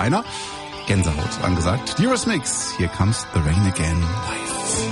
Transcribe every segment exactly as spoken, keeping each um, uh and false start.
Rainer. Gänsehaut angesagt. Die Eurythmics, Here Comes the Rain Again live.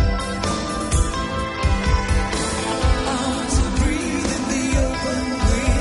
Breathe in the open wind.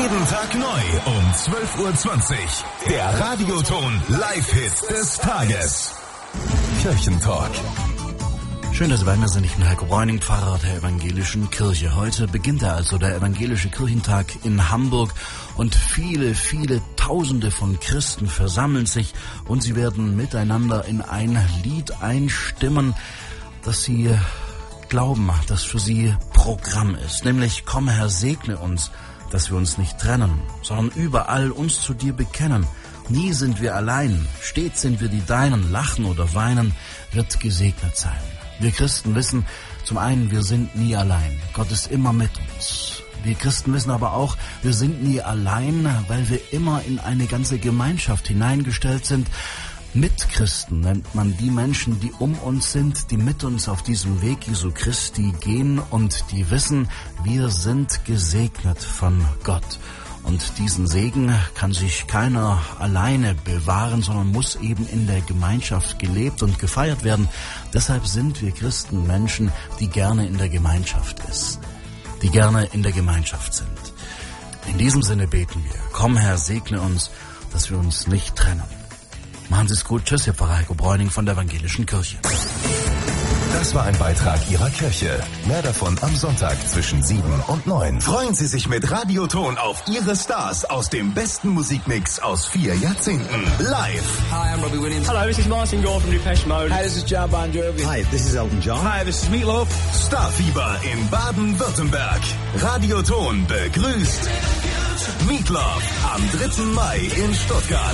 Jeden Tag neu um zwölf Uhr zwanzig. Der Radioton Live-Hit des Tages. Kirchentalk. Schön, dass Sie bei mir sind. Ich bin Heiko Bräuning, Pfarrer der Evangelischen Kirche. Heute beginnt er also der Evangelische Kirchentag in Hamburg und viele, viele Tausende von Christen versammeln sich und sie werden miteinander in ein Lied einstimmen, das sie glauben, das für sie Programm ist. Nämlich, komm Herr, segne uns, dass wir uns nicht trennen, sondern überall uns zu dir bekennen. Nie sind wir allein, stets sind wir die Deinen, lachen oder weinen, wird gesegnet sein. Wir Christen wissen, zum einen, wir sind nie allein. Gott ist immer mit uns. Wir Christen wissen aber auch, wir sind nie allein, weil wir immer in eine ganze Gemeinschaft hineingestellt sind. Mitchristen nennt man die Menschen, die um uns sind, die mit uns auf diesem Weg Jesu Christi gehen und die wissen, wir sind gesegnet von Gott. Und diesen Segen kann sich keiner alleine bewahren, sondern muss eben in der Gemeinschaft gelebt und gefeiert werden. Deshalb sind wir Christen Menschen, die gerne in der Gemeinschaft ist, die gerne in der Gemeinschaft sind. In diesem Sinne beten wir. Komm Herr, segne uns, dass wir uns nicht trennen. Machen Sie es gut. Tschüss, Ihr Pfarrer Heiko Bräuning von der Evangelischen Kirche. Das war ein Beitrag Ihrer Kirche. Mehr davon am Sonntag zwischen sieben und neun. Freuen Sie sich mit Radioton auf Ihre Stars aus dem besten Musikmix aus vier Jahrzehnten. Live. Hi, I'm Robbie Williams. Hello, this is Martin Gore from Depeche Mode. Hi, this is John Bon Jovi. Hi, this is Elton John. Hi, this is Meatloaf. Starfieber in Baden-Württemberg. Radioton begrüßt Meatloaf am dritten Mai in Stuttgart.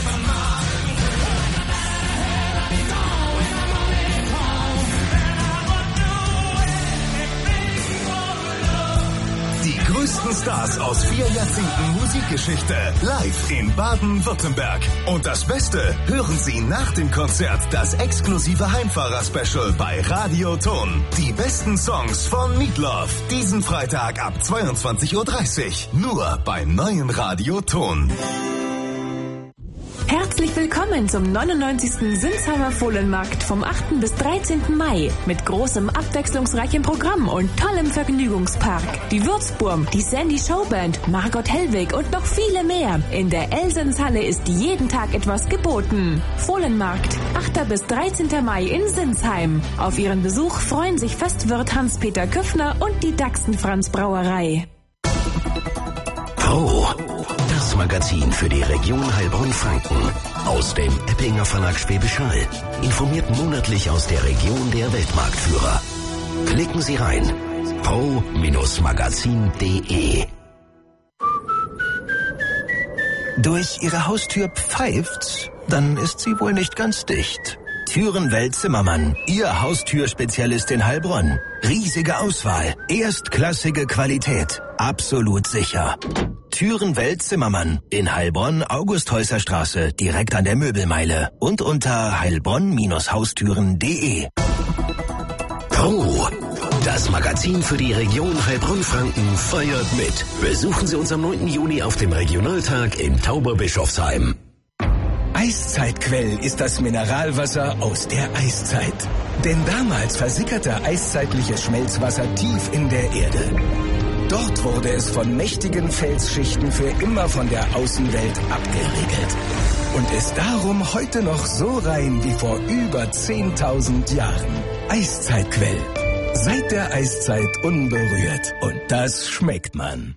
Die größten Stars aus vier Jahrzehnten Musikgeschichte live in Baden-Württemberg. Und das Beste, hören Sie nach dem Konzert das exklusive Heimfahrer-Special bei Radioton. Die besten Songs von Meatloaf. Diesen Freitag ab zweiundzwanzig Uhr dreißig. Nur beim neuen Radioton. Herzlich willkommen zum neunundneunzigsten Sinsheimer Fohlenmarkt vom achten bis dreizehnten Mai mit großem abwechslungsreichem Programm und tollem Vergnügungspark. Die Würzburm, die Sandy Showband, Margot Hellwig und noch viele mehr. In der Elsenshalle ist jeden Tag etwas geboten. Fohlenmarkt, achter bis dreizehnten Mai in Sinsheim. Auf Ihren Besuch freuen sich Festwirt Hans-Peter Köffner und die Dachsen-Franz-Brauerei. Oh. Das Magazin für die Region Heilbronn-Franken aus dem Eppinger Verlag Schwäbisch Hall informiert monatlich aus der Region der Weltmarktführer. Klicken Sie rein. pro Magazin punkt de. Durch Ihre Haustür pfeift's? Dann ist sie wohl nicht ganz dicht. Türenwelt Zimmermann, Ihr Haustürspezialist in Heilbronn. Riesige Auswahl, erstklassige Qualität, absolut sicher. Türenwelt Zimmermann in Heilbronn, Augusthäuser Straße, direkt an der Möbelmeile und unter heilbronn Haustüren punkt de. Pro, das Magazin für die Region Heilbronn-Franken feiert mit. Besuchen Sie uns am neunten Juni auf dem Regionaltag in Tauberbischofsheim. Eiszeitquell ist das Mineralwasser aus der Eiszeit. Denn damals versickerte eiszeitliches Schmelzwasser tief in der Erde. Dort wurde es von mächtigen Felsschichten für immer von der Außenwelt abgeriegelt. Und ist darum heute noch so rein wie vor über zehntausend Jahren. Eiszeitquell. Seit der Eiszeit unberührt. Und das schmeckt man.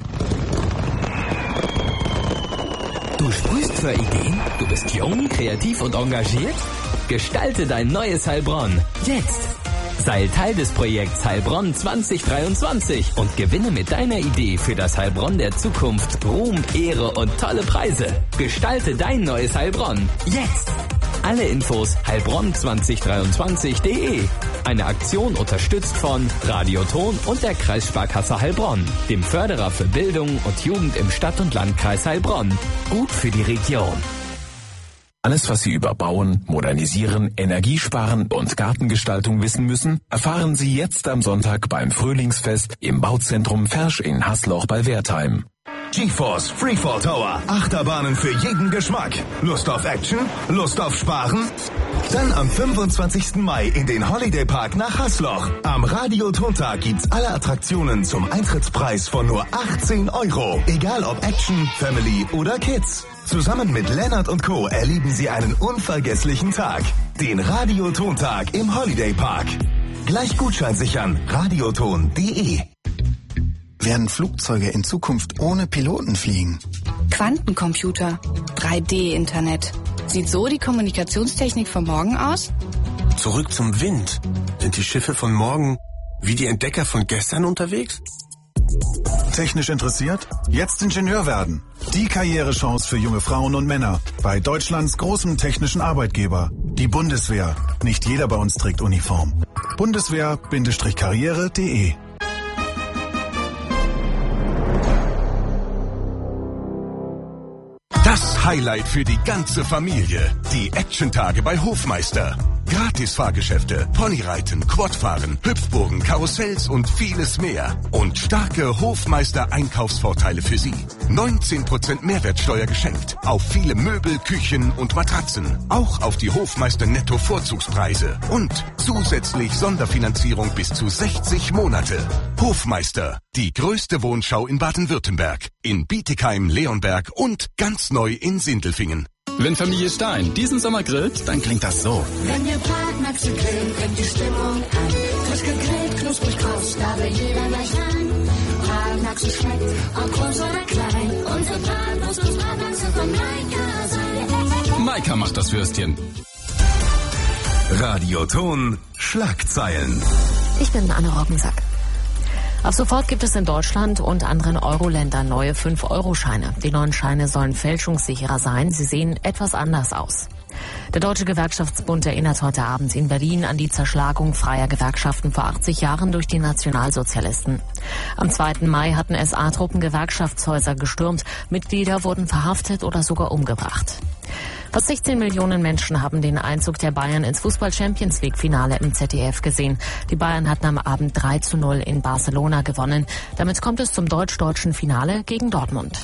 Du sprühst für Ideen? Du bist jung, kreativ und engagiert? Gestalte dein neues Heilbronn. Jetzt! Sei Teil des Projekts Heilbronn zwanzig dreiundzwanzig und gewinne mit deiner Idee für das Heilbronn der Zukunft Ruhm, Ehre und tolle Preise. Gestalte dein neues Heilbronn. Jetzt! Alle Infos heilbronn zwanzig dreiundzwanzig punkt de. Eine Aktion unterstützt von Radioton und der Kreissparkasse Heilbronn, dem Förderer für Bildung und Jugend im Stadt- und Landkreis Heilbronn. Gut für die Region. Alles, was Sie über Bauen, Modernisieren, Energiesparen und Gartengestaltung wissen müssen, erfahren Sie jetzt am Sonntag beim Frühlingsfest im Bauzentrum Fersch in Hasloch bei Wertheim. GeForce Freefall Tower. Achterbahnen für jeden Geschmack. Lust auf Action? Lust auf Sparen? Dann am fünfundzwanzigsten Mai in den Holiday Park nach Hasloch. Am Radio-Tontag gibt's alle Attraktionen zum Eintrittspreis von nur achtzehn Euro. Egal ob Action, Family oder Kids. Zusammen mit Lennart und Co. erleben Sie einen unvergesslichen Tag. Den Radio-Tontag im Holiday Park. Gleich Gutschein sichern. radioton punkt de. Werden Flugzeuge in Zukunft ohne Piloten fliegen? Quantencomputer, drei D Internet. Sieht so die Kommunikationstechnik von morgen aus? Zurück zum Wind. Sind die Schiffe von morgen wie die Entdecker von gestern unterwegs? Technisch interessiert? Jetzt Ingenieur werden. Die Karrierechance für junge Frauen und Männer bei Deutschlands großem technischen Arbeitgeber. Die Bundeswehr. Nicht jeder bei uns trägt Uniform. Bundeswehr Karriere punkt de. Das Highlight für die ganze Familie. Die Action-Tage bei Hofmeister. Gratis-Fahrgeschäfte, Ponyreiten, Quadfahren, Hüpfburgen, Karussells und vieles mehr. Und starke Hofmeister-Einkaufsvorteile für Sie. neunzehn Prozent Mehrwertsteuer geschenkt. Auf viele Möbel, Küchen und Matratzen. Auch auf die Hofmeister-Netto-Vorzugspreise. Und zusätzlich Sonderfinanzierung bis zu sechzig Monate. Hofmeister. Die größte Wohnschau in Baden-Württemberg. In Bietigheim, Leonberg und ganz neu in Sindelfingen. Wenn Familie Stein diesen Sommer grillt, dann klingt das so. Wenn wir Bratmaxe grillen, bringt die Stimmung an. Frisch gegrillt, knusprig kross, da will jeder gleich ran. Bratmaxe schmeckt, ob groß oder klein. Unsere Bratwurst und Bratmaxe von Maika sein. Maika macht das Würstchen. Radioton Schlagzeilen. Ich bin Anne Roggensack. Ab sofort gibt es in Deutschland und anderen Euro-Ländern neue fünf Euro Scheine. Die neuen Scheine sollen fälschungssicherer sein. Sie sehen etwas anders aus. Der Deutsche Gewerkschaftsbund erinnert heute Abend in Berlin an die Zerschlagung freier Gewerkschaften vor achtzig Jahren durch die Nationalsozialisten. Am zweiten Mai hatten S A-Truppen Gewerkschaftshäuser gestürmt. Mitglieder wurden verhaftet oder sogar umgebracht. Fast sechzehn Millionen Menschen haben den Einzug der Bayern ins Fußball-Champions-League-Finale im Z D F gesehen. Die Bayern hatten am Abend drei zu null in Barcelona gewonnen. Damit kommt es zum deutsch-deutschen Finale gegen Dortmund.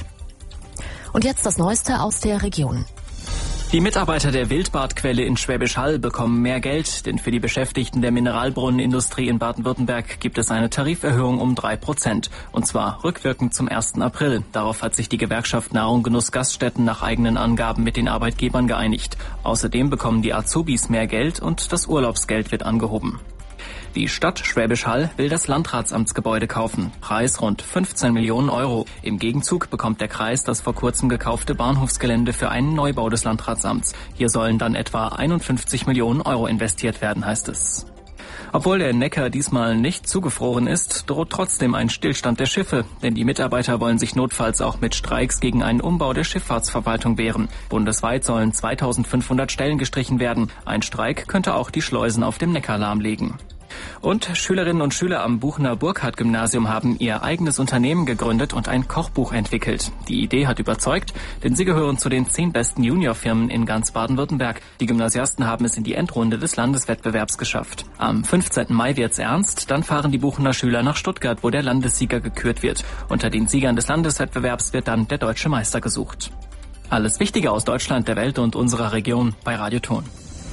Und jetzt das Neueste aus der Region. Die Mitarbeiter der Wildbartquelle in Schwäbisch Hall bekommen mehr Geld, denn für die Beschäftigten der Mineralbrunnenindustrie in Baden-Württemberg gibt es eine Tariferhöhung um drei Prozent. Und zwar rückwirkend zum ersten April. Darauf hat sich die Gewerkschaft Nahrung Genuss Gaststätten nach eigenen Angaben mit den Arbeitgebern geeinigt. Außerdem bekommen die Azubis mehr Geld und das Urlaubsgeld wird angehoben. Die Stadt Schwäbisch Hall will das Landratsamtsgebäude kaufen. Preis rund fünfzehn Millionen Euro. Im Gegenzug bekommt der Kreis das vor kurzem gekaufte Bahnhofsgelände für einen Neubau des Landratsamts. Hier sollen dann etwa einundfünfzig Millionen Euro investiert werden, heißt es. Obwohl der Neckar diesmal nicht zugefroren ist, droht trotzdem ein Stillstand der Schiffe. Denn die Mitarbeiter wollen sich notfalls auch mit Streiks gegen einen Umbau der Schifffahrtsverwaltung wehren. Bundesweit sollen zweitausendfünfhundert Stellen gestrichen werden. Ein Streik könnte auch die Schleusen auf dem Neckar lahmlegen. Und Schülerinnen und Schüler am Buchener Burkhardt-Gymnasium haben ihr eigenes Unternehmen gegründet und ein Kochbuch entwickelt. Die Idee hat überzeugt, denn sie gehören zu den zehn besten Juniorfirmen in ganz Baden-Württemberg. Die Gymnasiasten haben es in die Endrunde des Landeswettbewerbs geschafft. Am fünfzehnten Mai wird's ernst, dann fahren die Buchener Schüler nach Stuttgart, wo der Landessieger gekürt wird. Unter den Siegern des Landeswettbewerbs wird dann der deutsche Meister gesucht. Alles Wichtige aus Deutschland, der Welt und unserer Region bei Radioton.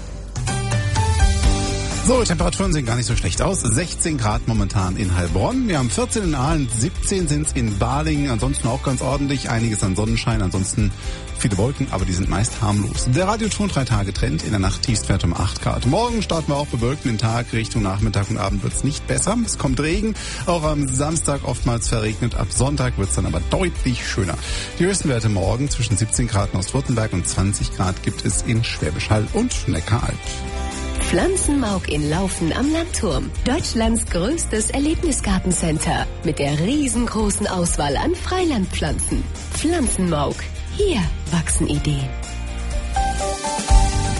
So, Temperaturen sehen gar nicht so schlecht aus. sechzehn Grad momentan in Heilbronn. Wir haben vierzehn in Aalen, siebzehn sind es in Balingen. Ansonsten auch ganz ordentlich. Einiges an Sonnenschein, ansonsten viele Wolken, aber die sind meist harmlos. Der Radioton drei Tage Trend, in der Nacht Tiefstwert um acht Grad. Morgen starten wir auch bewölkt in den Tag. Richtung Nachmittag und Abend wird es nicht besser. Es kommt Regen. Auch am Samstag oftmals verregnet. Ab Sonntag wird es dann aber deutlich schöner. Die höchsten Werte morgen zwischen siebzehn Grad in Ostwürttemberg und zwanzig Grad gibt es in Schwäbisch Hall und Neckaralb. Pflanzenmauk in Laufen am Landturm. Deutschlands größtes Erlebnisgartencenter mit der riesengroßen Auswahl an Freilandpflanzen. Pflanzenmauk. Hier wachsen Ideen.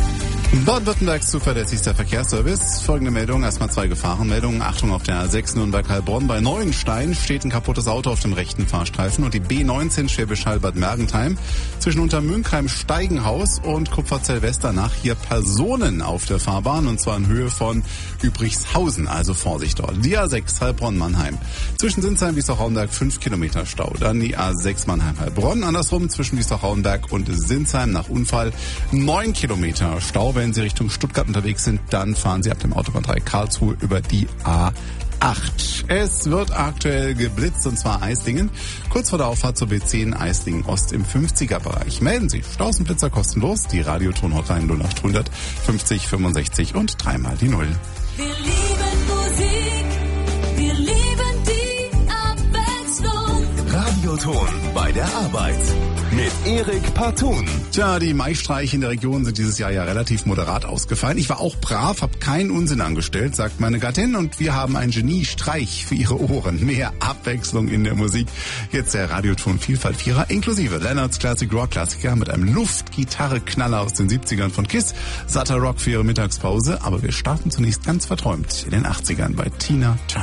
Baden-Württembergs zuverlässigster Verkehrsservice. Folgende Meldung, erstmal zwei Gefahrenmeldungen. Achtung auf der A sechs Nürnberg-Heilbronn. Bei Neuenstein steht ein kaputtes Auto auf dem rechten Fahrstreifen und die B neunzehn Schwäbisch Hall-Bad Mergentheim. Zwischen Untermünkheim-Steigenhaus und Kupferzell-Westernach hier Personen auf der Fahrbahn und zwar in Höhe von Übrigshausen, also Vorsicht dort. Die A sechs Heilbronn-Mannheim. Zwischen Sinsheim, Wiesloch-Rauenberg fünf Kilometer Stau. Dann die A sechs Mannheim-Heilbronn. Andersrum zwischen Wiesloch-Rauenberg und Sinsheim nach Unfall neun Kilometer Stau. Wenn Sie Richtung Stuttgart unterwegs sind, dann fahren Sie ab dem Autobahn drei Karlsruhe über die A acht. Es wird aktuell geblitzt und zwar Eislingen. Kurz vor der Auffahrt zur B zehn Eislingen Ost im fünfziger Bereich. Melden Sie Staus und Blitzer kostenlos. Die Radioton-Hotline null acht hundert fünfzig fünfundsechzig und dreimal die Null. Wir lieben Musik, wir lieben die Abwechslung. Radioton bei der Arbeit mit Erik Partun. Tja, die Maistreiche in der Region sind dieses Jahr ja relativ moderat ausgefallen. Ich war auch brav, habe keinen Unsinn angestellt, sagt meine Gattin, und wir haben einen Geniestreich für ihre Ohren. Mehr Abwechslung in der Musik. Jetzt der Radioton Vielfalt-Vierer inklusive Leonards Classic Rock Klassiker mit einem Luftgitarre-Knaller aus den siebzigern von Kiss, satter Rock für ihre Mittagspause. Aber wir starten zunächst ganz verträumt in den achtzigern bei Tina Turner.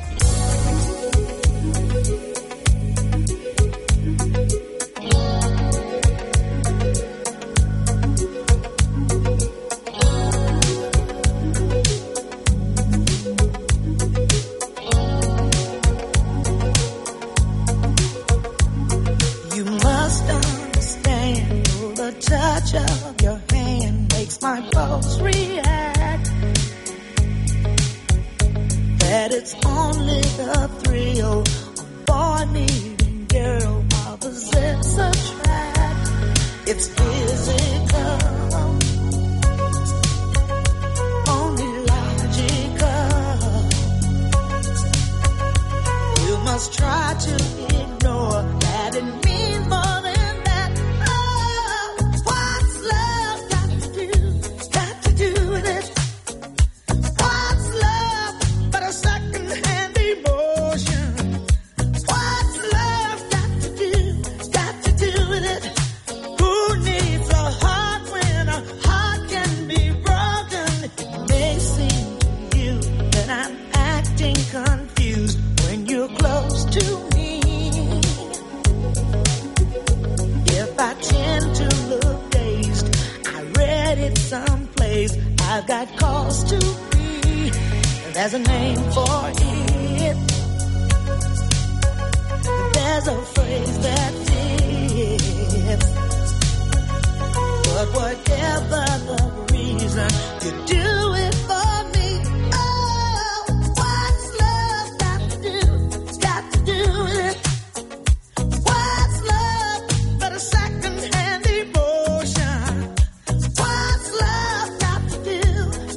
Of your hand makes my pulse react. That it's only the thrill of boy meeting girl, opposites attract. It's physical, only logical. You must try to ignore that it means more than I've got cause to be. There's a name for it. There's a phrase that fits. But whatever the reason, you do it for me. Oh, what's love got to do? It's got to do with it. What's love but a second-hand emotion? What's love got to do?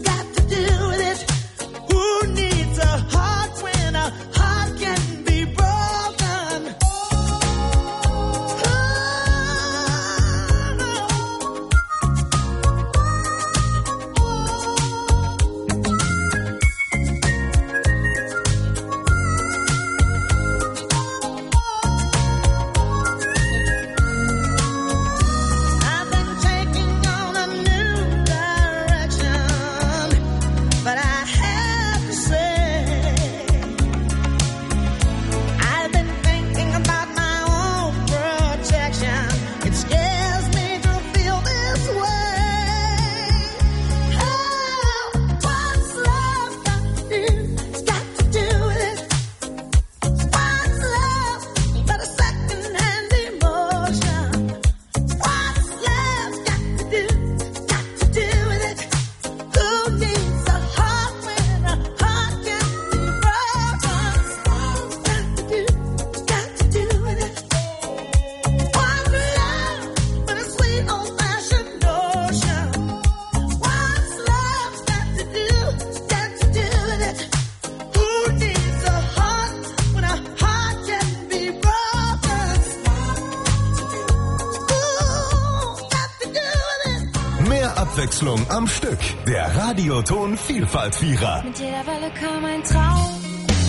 Abwechslung am Stück. Der Radioton Vielfalt-Vierer. Mit jeder Welle kam ein Traum.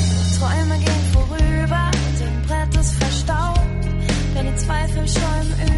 Träume gehen vorüber. Dein Brett ist verstaubt. Deine Zweifel schäumen über.